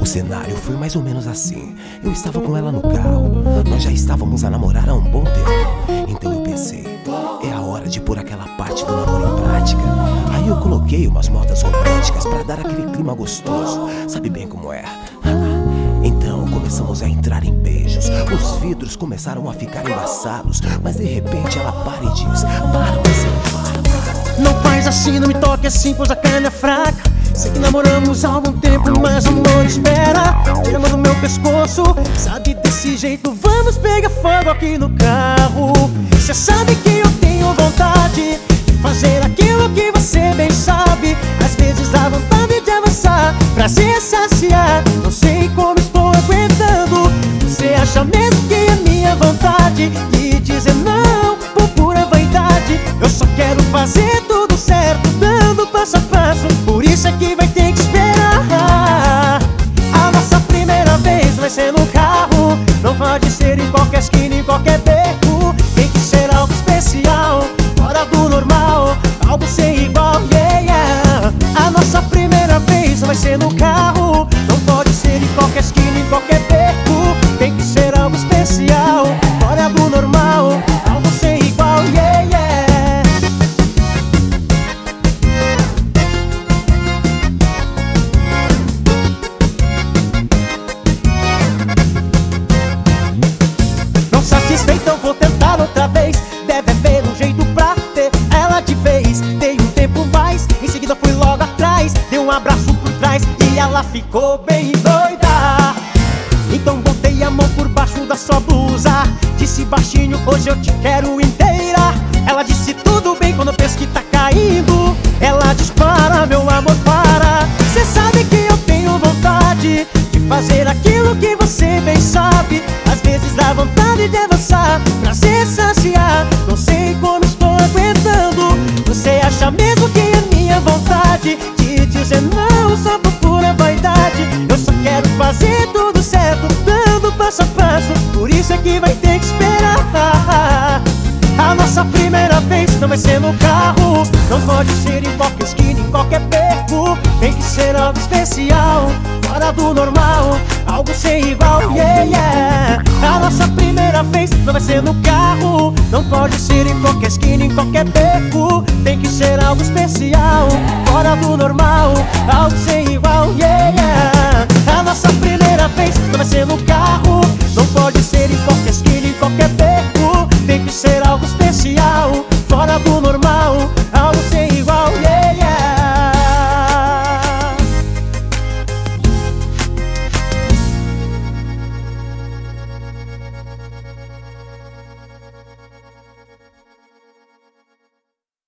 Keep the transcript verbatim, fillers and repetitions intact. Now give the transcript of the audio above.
O cenário foi mais ou menos assim. Eu estava com ela no carro. Nós já estávamos a namorar há um bom tempo. Então eu pensei, é a hora de pôr aquela parte do namoro em prática. Aí eu coloquei umas notas românticas pra dar aquele clima gostoso. Sabe bem como é? Então começamos a entrar em beijos. Os vidros começaram a ficar embaçados. Mas de repente ela para e diz: para, Marcelo, para, para. Não faz assim, não me toque assim, pois a carne é fraca. Sei que namoramos há algum tempo, mas amor, espera. Tira a mão do meu pescoço, sabe, desse jeito vamos pegar fogo aqui no carro. Cê sabe que eu tenho vontade de fazer aquilo que você bem sabe. Às vezes dá vontade de avançar, prazer saciar. Não sei como estou aguentando. Você acha mesmo que é minha vontade de dizer não por pura vaidade? Eu só quero fazer tudo certo, dando passo a passo. Por isso é que vai ter que esperar. A nossa primeira vez vai ser no carro. Não pode ser em qualquer esquina, em qualquer beco. Tem que ser algo especial, fora do normal, algo sem igual, yeah, yeah. A nossa primeira vez vai ser no carro. Não pode ser em qualquer esquina, em qualquer beco. Tem que ser algo especial, fora do normal, algo sem igual, yeah, yeah. Não satisfeito, eu vou tentar outra vez. Deve haver um jeito pra ter ela de vez. Dei um tempo mais, em seguida fui logo atrás. Dei um abraço por trás e ela ficou bem doida. Então botei a mão por baixo da sua blusa. Disse baixinho, hoje eu te quero inteira. Ela disse tudo bem quando eu penso que tá caindo. Ela dispara, meu amor, para. Cê sabe que eu tenho vontade de fazer aquilo que você bem sabe. Às vezes dá vontade de avançar, prazer saciar. Não sei como estou aguentando. Você acha mesmo que é minha vontade de dizer não só por pura vaidade? Eu só quero fazer tudo certo, dando passo a passo. Por isso é que vai ter que esperar. A nossa primeira vez não vai ser no carro. Não pode ser em qualquer esquina, em qualquer beco. Tem que ser algo especial, fora do normal, algo sem igual, yeah, yeah. A nossa primeira vez não vai ser no carro. Não pode ser em qualquer esquina, em qualquer beco. Tem que ser algo especial, fora do normal, algo sem igual, yeah, yeah. A nossa primeira vez não vai ser no carro.